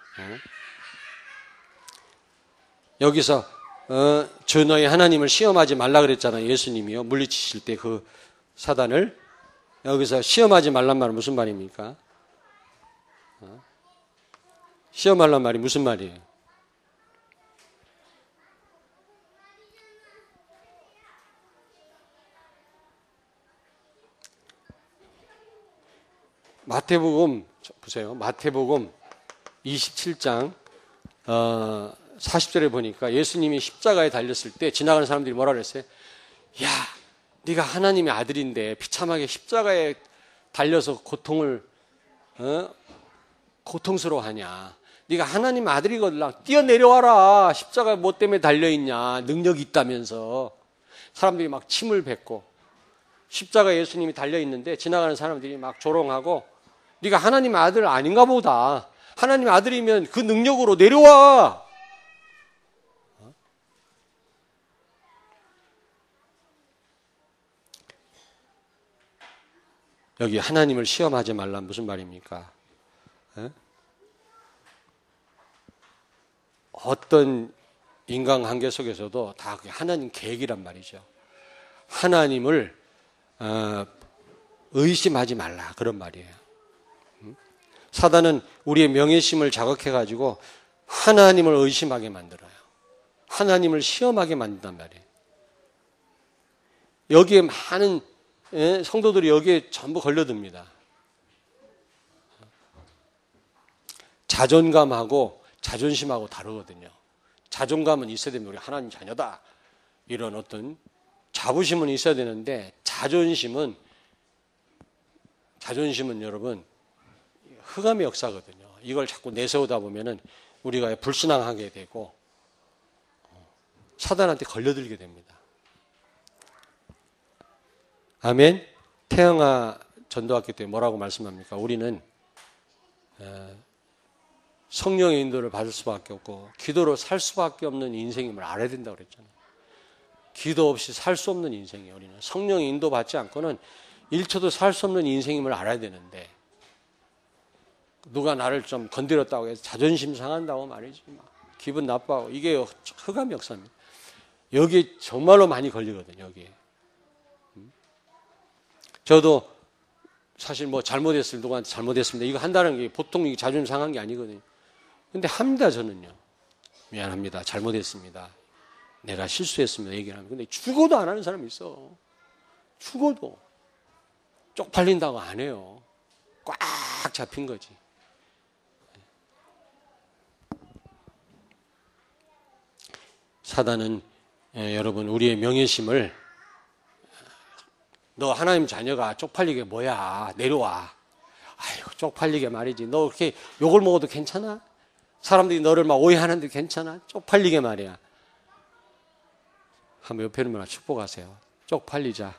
여기서 저 너희 하나님을 시험하지 말라 그랬잖아요. 예수님이요. 물리치실 때 그 사단을. 여기서 시험하지 말란 말은 무슨 말입니까? 시험하란 말이 무슨 말이에요? 마태복음 보세요. 마태복음 27장 40절에 보니까 예수님이 십자가에 달렸을 때 지나가는 사람들이 뭐라 그랬어요? 야, 네가 하나님의 아들인데 비참하게 십자가에 달려서 고통스러워하냐. 네가 하나님 아들이거든. 뛰어내려와라. 십자가에 뭐 때문에 달려있냐. 능력이 있다면서. 사람들이 막 침을 뱉고 십자가에 예수님이 달려있는데 지나가는 사람들이 막 조롱하고 네가 하나님의 아들 아닌가 보다. 하나님의 아들이면 그 능력으로 내려와. 여기 하나님을 시험하지 말란 무슨 말입니까? 어떤 인간관계 속에서도 다 하나님 계획이란 말이죠. 하나님을 의심하지 말라 그런 말이에요. 사단은 우리의 명예심을 자극해가지고 하나님을 의심하게 만들어요. 하나님을 시험하게 만든단 말이에요. 여기에 많은 성도들이 여기에 전부 걸려듭니다. 자존감하고 자존심하고 다르거든요. 자존감은 있어야 됩니다. 우리 하나님 자녀다. 이런 어떤 자부심은 있어야 되는데 자존심은 여러분 흑암의 역사거든요. 이걸 자꾸 내세우다 보면은 우리가 불신앙하게 되고 사단한테 걸려들게 됩니다. 아멘. 태영아 전도학교 때 뭐라고 말씀합니까? 우리는 성령의 인도를 받을 수밖에 없고 기도로 살 수밖에 없는 인생임을 알아야 된다고 그랬잖아요. 기도 없이 살 수 없는 인생이에요. 우리는 성령의 인도 받지 않고는 1초도 살 수 없는 인생임을 알아야 되는데 누가 나를 좀 건드렸다고 해서 자존심 상한다고 말이지 막 기분 나빠하고 이게 흑암 역사입니다. 여기에 정말로 많이 걸리거든요. 여기에. 저도 사실 뭐 잘못했을 누구한테 잘못했습니다. 이거 한다는 게 보통 이게 자존심 상한 게 아니거든요. 근데 합니다. 저는요. 미안합니다. 잘못했습니다. 내가 실수했습니다. 얘기를 하면. 근데 죽어도 안 하는 사람이 있어. 죽어도. 쪽팔린다고 안 해요. 꽉 잡힌 거지. 사단은 여러분 우리의 명예심을 너 하나님 자녀가 쪽팔리게 뭐야. 내려와. 아이고 쪽팔리게 말이지. 너 그렇게 욕을 먹어도 괜찮아? 사람들이 너를 막 오해하는데 괜찮아? 쪽팔리게 말이야. 한번 옆에 있는 분과 축복하세요. 쪽팔리자.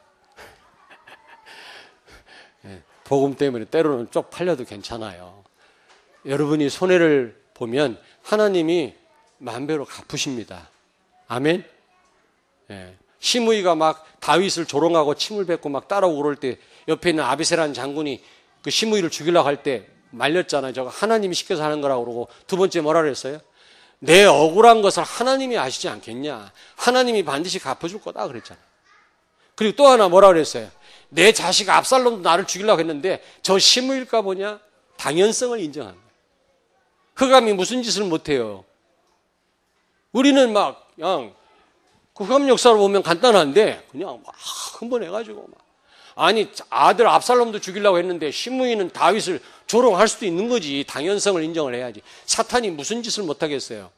복음 때문에 때로는 쪽팔려도 괜찮아요. 여러분이 손해를 보면 하나님이 만배로 갚으십니다. 아멘? 시므이가 막 다윗을 조롱하고 침을 뱉고 막 따라오고 그럴 때 옆에 있는 아비새라는 장군이 그 시므이를 죽이려고 할 때 말렸잖아요. 저거 하나님이 시켜서 하는 거라고 그러고 두 번째 뭐라 그랬어요? 내 억울한 것을 하나님이 아시지 않겠냐. 하나님이 반드시 갚아줄 거다 그랬잖아요. 그리고 또 하나 뭐라 그랬어요? 내 자식 압살롬도 나를 죽이려고 했는데 저 시므일까 보냐? 당연성을 인정한 거예요. 흑암이 무슨 짓을 못해요. 우리는 막 그냥 그 흑암 역사를 보면 간단한데 그냥 막 흥분해가지고 막 아니 아들 압살롬도 죽이려고 했는데 시므이는 다윗을 조롱할 수도 있는 거지. 당연성을 인정을 해야지. 사탄이 무슨 짓을 못하겠어요.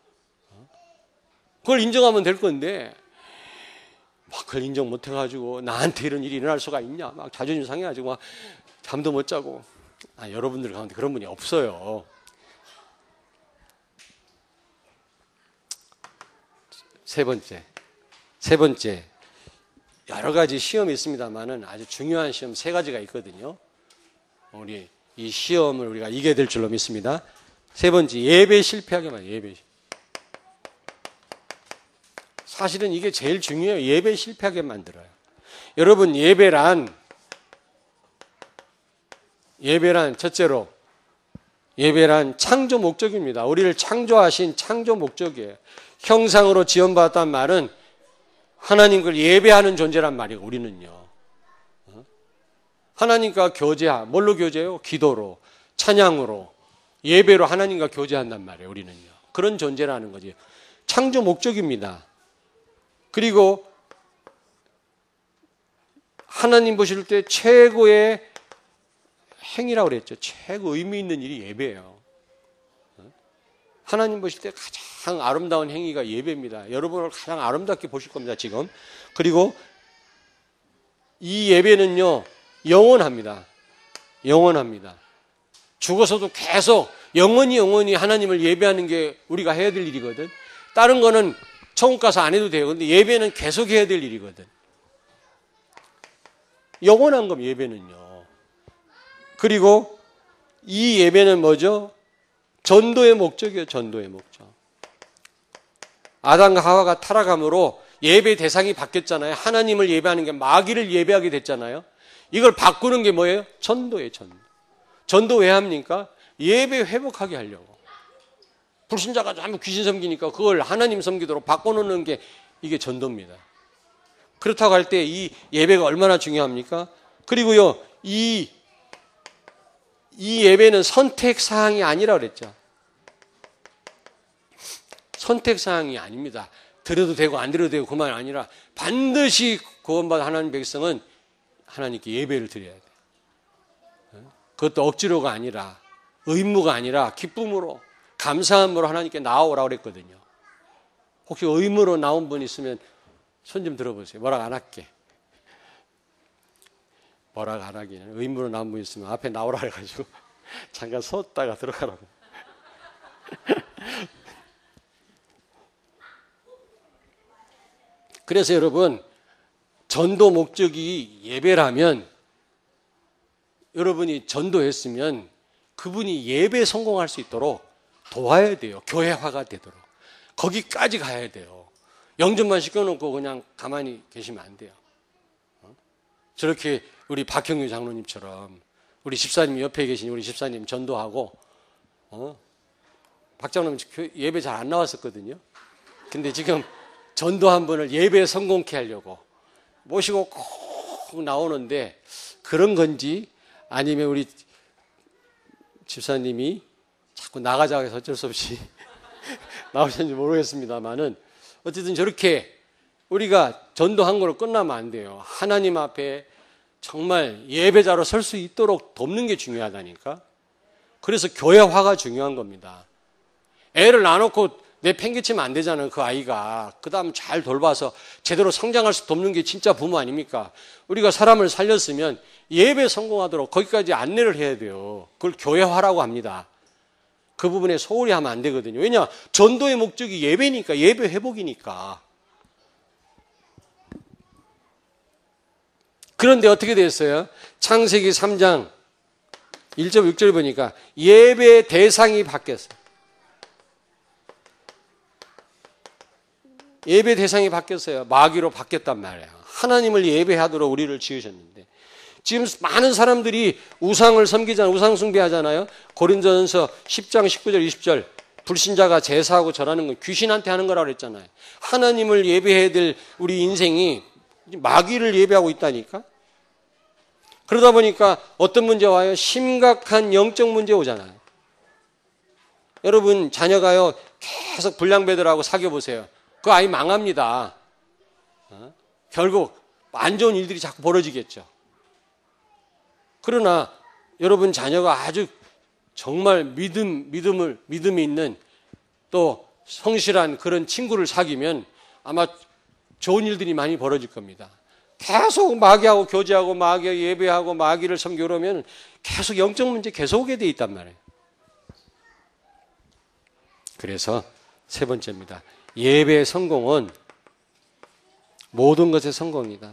그걸 인정하면 될 건데 막 그걸 인정 못해가지고 나한테 이런 일이 일어날 수가 있냐. 막 자존심 상해가지고 막 잠도 못 자고. 여러분들 가운데 그런 분이 없어요. 세 번째 여러 가지 시험이 있습니다만은 아주 중요한 시험 세 가지가 있거든요. 우리 이 시험을 우리가 이겨야 될 줄로 믿습니다. 세 번째, 예배 실패하게 만들어요. 예배. 사실은 이게 제일 중요해요. 예배 실패하게 만들어요. 여러분 예배란 첫째로 예배란 창조 목적입니다. 우리를 창조하신 창조 목적이에요. 형상으로 지원받았다는 말은 하나님 걸 예배하는 존재란 말이에요. 우리는요. 하나님과 뭘로 교제해요? 기도로, 찬양으로, 예배로 하나님과 교제한단 말이에요. 우리는요. 그런 존재라는 거지. 창조 목적입니다. 그리고 하나님 보실 때 최고의 행위라고 그랬죠. 최고 의미 있는 일이 예배예요. 하나님 보실 때 가장 아름다운 행위가 예배입니다. 여러분을 가장 아름답게 보실 겁니다, 지금. 그리고 이 예배는요, 영원합니다. 영원합니다. 죽어서도 계속 영원히 하나님을 예배하는 게 우리가 해야 될 일이거든. 다른 거는 천국 가서 안 해도 돼요. 근데 예배는 계속 해야 될 일이거든. 영원한 겁니다, 예배는요. 그리고 이 예배는 뭐죠? 전도의 목적이에요, 전도의 목적. 아담과 하와가 타락함으로 예배 대상이 바뀌었잖아요. 하나님을 예배하는 게 마귀를 예배하게 됐잖아요. 이걸 바꾸는 게 뭐예요? 전도예요, 전도. 전도 왜 합니까? 예배 회복하게 하려고. 불신자가 자꾸 귀신 섬기니까 그걸 하나님 섬기도록 바꿔놓는 게 이게 전도입니다. 그렇다고 할 때 이 예배가 얼마나 중요합니까? 그리고요, 이 예배는 선택사항이 아니라 그랬죠. 선택사항이 아닙니다. 드려도 되고 안 드려도 되고 그만 아니라 반드시 구원받은 하나님 백성은 하나님께 예배를 드려야 돼요. 그것도 억지로가 아니라 의무가 아니라 기쁨으로 감사함으로 하나님께 나아오라고 그랬거든요. 혹시 의무로 나온 분 있으면 손 좀 들어보세요. 뭐라고 안 할게. 뭐라고 안 하기는 의무로 나온 분 있으면 앞에 나오라 해가지고 잠깐 섰다가 들어가라고. 그래서 여러분, 전도 목적이 예배라면 여러분이 전도했으면 그분이 예배 성공할 수 있도록 도와야 돼요. 교회화가 되도록. 거기까지 가야 돼요. 영접만 시켜놓고 그냥 가만히 계시면 안 돼요. 저렇게 우리 박형규 장로님처럼 우리 집사님 옆에 계신 우리 집사님 전도하고 박 장로님 예배 잘 안 나왔었거든요. 근데 지금 전도한 분을 예배 성공케 하려고 모시고 꼭 나오는데 그런 건지 아니면 우리 집사님이 자꾸 나가자고 해서 어쩔 수 없이 나오셨는지 모르겠습니다만은 어쨌든 저렇게 우리가 전도한 거로 끝나면 안 돼요. 하나님 앞에 정말 예배자로 설 수 있도록 돕는 게 중요하다니까. 그래서 교회화가 중요한 겁니다. 애를 낳아놓고 내팽개치면 안 되잖아요. 그 아이가. 그 다음 잘 돌봐서 제대로 성장할 수 돕는 게 진짜 부모 아닙니까? 우리가 사람을 살렸으면 예배 성공하도록 거기까지 안내를 해야 돼요. 그걸 교회화라고 합니다. 그 부분에 소홀히 하면 안 되거든요. 왜냐? 전도의 목적이 예배니까, 예배 회복이니까. 그런데 어떻게 됐어요? 창세기 3장 1절 6절 보니까 예배 대상이 바뀌었어요. 예배 대상이 바뀌었어요. 마귀로 바뀌었단 말이에요. 하나님을 예배하도록 우리를 지으셨는데 지금 많은 사람들이 우상을 섬기잖아요. 우상 숭배하잖아요. 고린도전서 10장 19절 20절 불신자가 제사하고 절하는 건 귀신한테 하는 거라고 그랬잖아요. 하나님을 예배해야 될 우리 인생이 마귀를 예배하고 있다니까. 그러다 보니까 어떤 문제가 와요? 심각한 영적 문제 오잖아요. 여러분 자녀가요 계속 불량배들하고 사귀어보세요. 그 아이 망합니다. 결국 안 좋은 일들이 자꾸 벌어지겠죠. 그러나 여러분 자녀가 아주 정말 믿음이 있는 또 성실한 그런 친구를 사귀면 아마 좋은 일들이 많이 벌어질 겁니다. 계속 마귀하고 교제하고 마귀 예배하고 마귀를 섬기고 그러면 계속 영적 문제 계속 오게 돼 있단 말이에요. 그래서 세 번째입니다. 예배의 성공은 모든 것의 성공이다.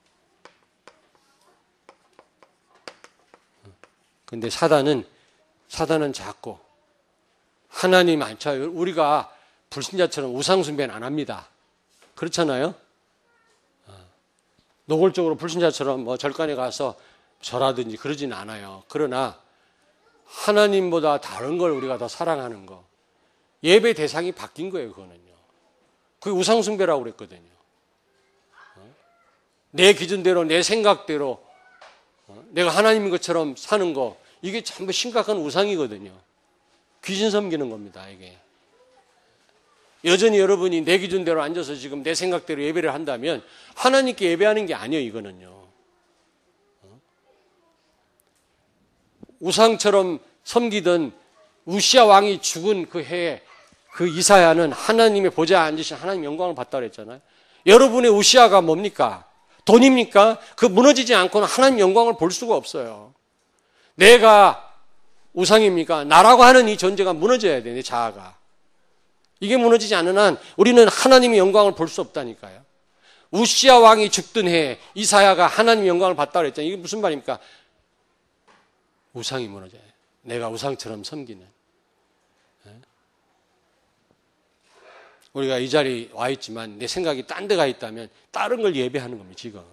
근데 사단은 자꾸 하나님 안 쳐요. 우리가 불신자처럼 우상숭배는 안 합니다. 그렇잖아요. 노골적으로 불신자처럼 뭐 절간에 가서 절하든지 그러진 않아요. 그러나 하나님보다 다른 걸 우리가 더 사랑하는 거. 예배 대상이 바뀐 거예요, 그거는요. 그게 우상숭배라고 그랬거든요. 내 기준대로, 내 생각대로 내가 하나님인 것처럼 사는 거, 이게 전부 심각한 우상이거든요. 귀신 섬기는 겁니다, 이게. 여전히 여러분이 내 기준대로 앉아서 지금 내 생각대로 예배를 한다면 하나님께 예배하는 게 아니에요, 이거는요. 우상처럼 섬기던 우시아 왕이 죽은 그 해에 그 이사야는 하나님의 보좌에 앉으신 하나님 영광을 받다 그랬잖아요. 여러분의 우시아가 뭡니까? 돈입니까? 그 무너지지 않고는 하나님 영광을 볼 수가 없어요. 내가 우상입니까? 나라고 하는 이 존재가 무너져야 돼, 내 자아가. 이게 무너지지 않는 한 우리는 하나님의 영광을 볼 수 없다니까요. 우시아 왕이 죽던 해에 이사야가 하나님의 영광을 받다 그랬잖아요. 이게 무슨 말입니까? 우상이 무너져요. 내가 우상처럼 섬기는. 우리가 이 자리에 와 있지만 내 생각이 딴 데 가 있다면 다른 걸 예배하는 겁니다, 지금.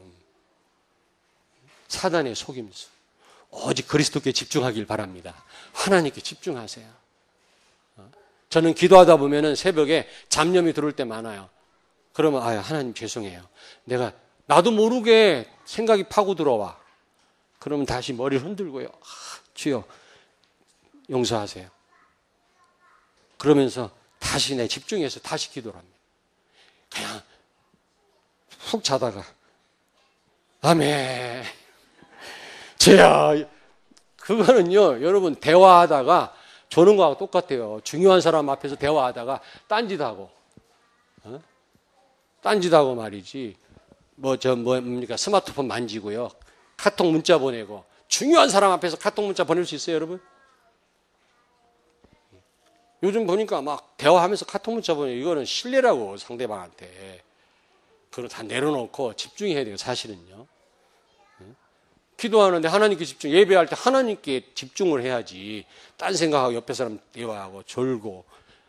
사단의 속임수. 오직 그리스도께 집중하길 바랍니다. 하나님께 집중하세요. 저는 기도하다 보면은 새벽에 잡념이 들어올 때 많아요. 그러면 하나님 죄송해요. 나도 모르게 생각이 파고 들어와. 그러면 다시 머리를 흔들고요. 주여 용서하세요. 그러면서 다시 내 집중해서 다시 기도를 합니다. 그냥 푹 자다가 아멘. 그거는요, 여러분 대화하다가 조는 거하고 똑같아요. 중요한 사람 앞에서 대화하다가 딴짓하고 말이지. 뭡니까? 스마트폰 만지고요. 카톡 문자 보내고. 중요한 사람 앞에서 카톡 문자 보낼 수 있어요, 여러분? 요즘 보니까 막 대화하면서 카톡 문자 보내고, 이거는 신뢰라고, 상대방한테. 그걸 다 내려놓고 집중해야 돼요, 사실은요. 기도하는데 하나님께 집중, 예배할 때 하나님께 집중을 해야지. 딴 생각하고 옆에 사람 대화하고 졸고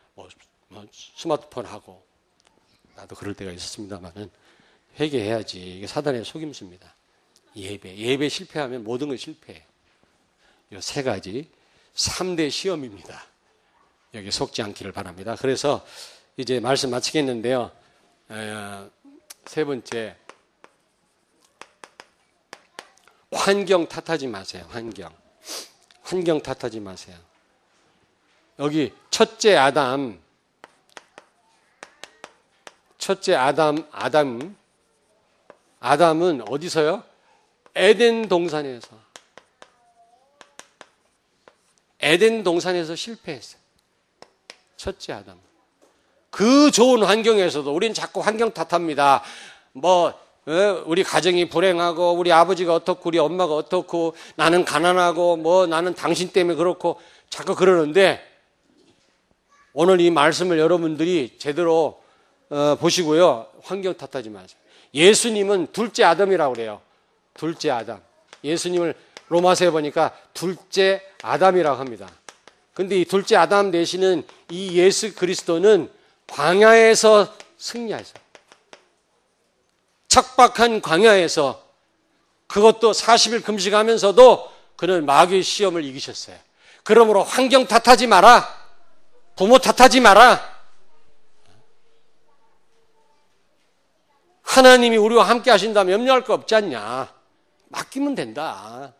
스마트폰 하고. 나도 그럴 때가 있었습니다만은 회개해야지. 이게 사단의 속임수입니다. 예배 실패하면 모든 걸 실패해요. 이 세 가지 3대 시험입니다. 여기 속지 않기를 바랍니다. 그래서 이제 말씀 마치겠는데요. 세 번째, 환경 탓하지 마세요. 환경 탓하지 마세요. 여기 첫째 아담은 어디서요? 에덴 동산에서 실패했어요. 첫째 아담. 그 좋은 환경에서도 우리는 자꾸 환경 탓합니다. 우리 가정이 불행하고, 우리 아버지가 어떻고, 우리 엄마가 어떻고, 나는 가난하고, 나는 당신 때문에 그렇고, 자꾸 그러는데, 오늘 이 말씀을 여러분들이 제대로 보시고요. 환경 탓하지 마세요. 예수님은 둘째 아담이라고 그래요. 둘째 아담. 예수님을 로마서에 보니까 둘째 아담이라고 합니다. 근데 이 둘째 아담 되시는 이 예수 그리스도는 광야에서 승리하셨어요. 척박한 광야에서, 그것도 40일 금식하면서도 그는 마귀의 시험을 이기셨어요. 그러므로 환경 탓하지 마라. 부모 탓하지 마라. 하나님이 우리와 함께 하신다면 염려할 거 없지 않냐. 맡기면 된다.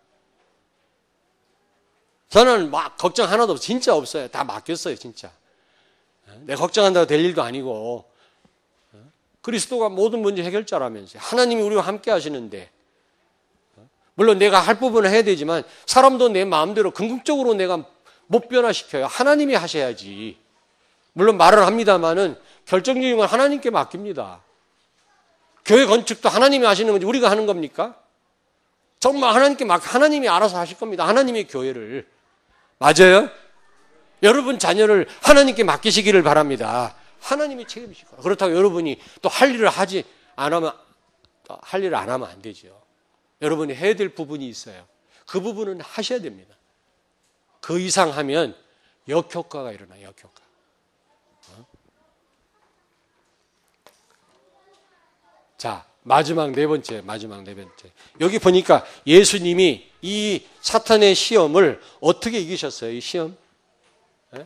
저는 걱정 하나도 진짜 없어요. 다 맡겼어요, 진짜. 내가 걱정한다고 될 일도 아니고. 그리스도가 모든 문제 해결자라면서요. 하나님이 우리와 함께 하시는데, 물론 내가 할 부분은 해야 되지만 사람도 내 마음대로 궁극적으로 내가 못 변화시켜요. 하나님이 하셔야지. 물론 말을 합니다마는 결정적인 건 하나님께 맡깁니다. 교회 건축도 하나님이 하시는 건지 우리가 하는 겁니까? 정말 하나님이 알아서 하실 겁니다. 하나님의 교회를. 맞아요? 여러분 자녀를 하나님께 맡기시기를 바랍니다. 하나님이 책임지실 거예요. 그렇다고 여러분이 또 할 일을 안 하면 안 되죠. 여러분이 해야 될 부분이 있어요. 그 부분은 하셔야 됩니다. 그 이상 하면 역효과가 일어나요. 역효과. 자, 마지막 네 번째. 여기 보니까 예수님이 이 사탄의 시험을 어떻게 이기셨어요? 이 시험? 네?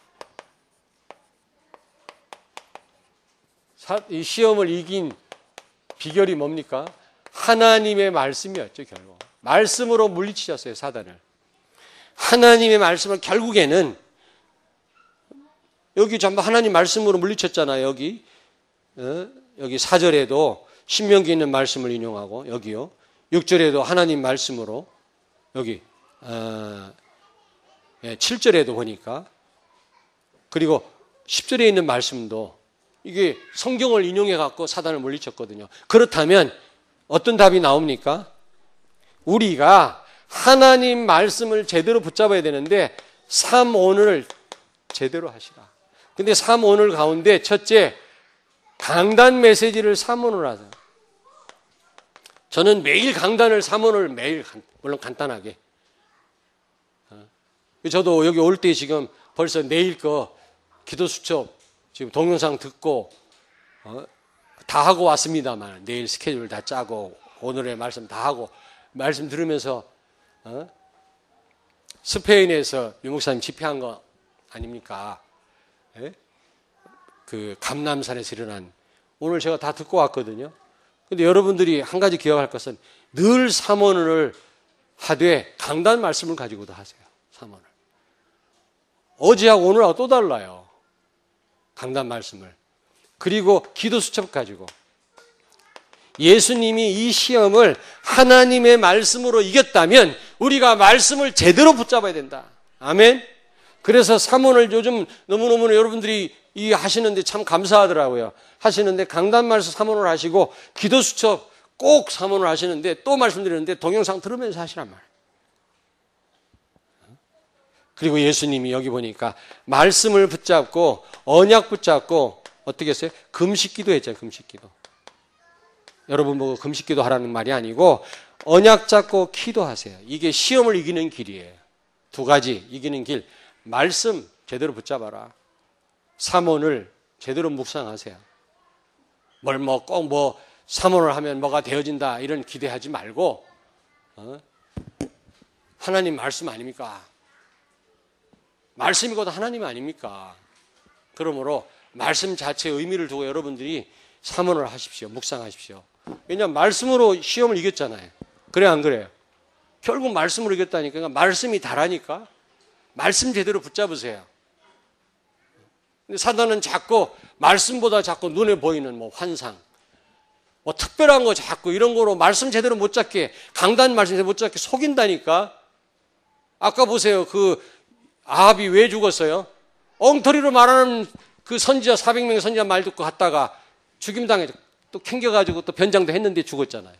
이 시험을 이긴 비결이 뭡니까? 하나님의 말씀이었죠, 결국. 말씀으로 물리치셨어요, 사단을. 하나님의 말씀을 결국에는 여기 전부 하나님 말씀으로 물리쳤잖아요, 여기. 여기 4절에도 신명기 있는 말씀을 인용하고, 여기요. 6절에도 하나님 말씀으로, 여기, 7절에도 보니까, 그리고 10절에 있는 말씀도 이게 성경을 인용해 갖고 사단을 물리쳤거든요. 그렇다면 어떤 답이 나옵니까? 우리가 하나님 말씀을 제대로 붙잡아야 되는데 3오늘 제대로 하시라. 근데 3오늘 가운데 첫째, 강단 메시지를 3오늘 하자. 저는 매일 강단을 3오늘 매일, 물론 간단하게. 저도 여기 올 때 지금 벌써 내일 거 기도 수첩 지금 동영상 듣고 다 하고 왔습니다만 내일 스케줄 다 짜고 오늘의 말씀 다 하고 말씀 들으면서 스페인에서 유 목사님 집회한 거 아닙니까? 예? 그 감람산에서 일어난 오늘 제가 다 듣고 왔거든요. 근데 여러분들이 한 가지 기억할 것은 늘 3원을 하되 강단 말씀을 가지고도 하세요. 3원을. 어제하고 오늘하고 또 달라요. 강단 말씀을. 그리고 기도 수첩 가지고. 예수님이 이 시험을 하나님의 말씀으로 이겼다면 우리가 말씀을 제대로 붙잡아야 된다. 아멘. 그래서 3원을 요즘 너무너무 여러분들이 이 하시는데 참 감사하더라고요. 하시는데 강단 말씀 3원을 하시고 기도 수첩 꼭 3원을 하시는데 또 말씀드리는데 동영상 들으면서 하시란 말이에요. 그리고 예수님이 여기 보니까 말씀을 붙잡고 언약 붙잡고 어떻게 했어요? 금식기도 했잖아요. 금식기도. 여러분 보고 금식기도 하라는 말이 아니고 언약 잡고 기도하세요. 이게 시험을 이기는 길이에요. 두 가지 이기는 길. 말씀 제대로 붙잡아라. 3원을 제대로 묵상하세요. 꼭 3원을 하면 뭐가 되어진다 이런 기대하지 말고 하나님 말씀 아닙니까? 말씀이고도 하나님 아닙니까? 그러므로 말씀 자체의 의미를 두고 여러분들이 3원을 하십시오. 묵상하십시오. 왜냐하면 말씀으로 시험을 이겼잖아요. 그래 안 그래요? 결국 말씀으로 이겼다니까. 그러니까 말씀이 다라니까. 말씀 제대로 붙잡으세요. 근데 사단은 자꾸 말씀보다 자꾸 눈에 보이는 환상, 특별한 거 자꾸 이런 거로 말씀 제대로 못 잡게, 강단 말씀 제대로 못 잡게 속인다니까. 아까 보세요. 그 아합이 왜 죽었어요? 엉터리로 말하는 그 선지자 400명의 선지자 말 듣고 갔다가 죽임당해서 또 캥겨가지고 또 변장도 했는데 죽었잖아요.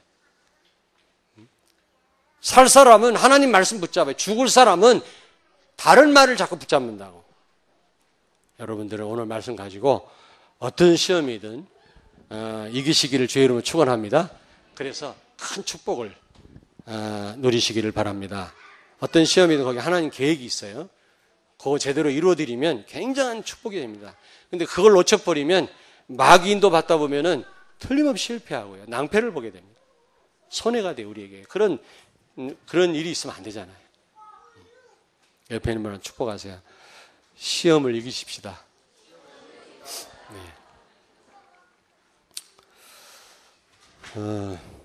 살 사람은 하나님 말씀 붙잡아요. 죽을 사람은 다른 말을 자꾸 붙잡는다고. 여러분들은 오늘 말씀 가지고 어떤 시험이든 이기시기를 주의 이름으로 축원합니다. 그래서 큰 축복을 누리시기를 바랍니다. 어떤 시험이든 거기 하나님 계획이 있어요. 그거 제대로 이루어드리면 굉장한 축복이 됩니다. 근데 그걸 놓쳐버리면 마귀 인도 받다 보면은 틀림없이 실패하고요. 낭패를 보게 됩니다. 손해가 돼요, 우리에게. 그런 일이 있으면 안 되잖아요. 옆에 있는 분은 축복하세요. 시험을 이기십시다. 네.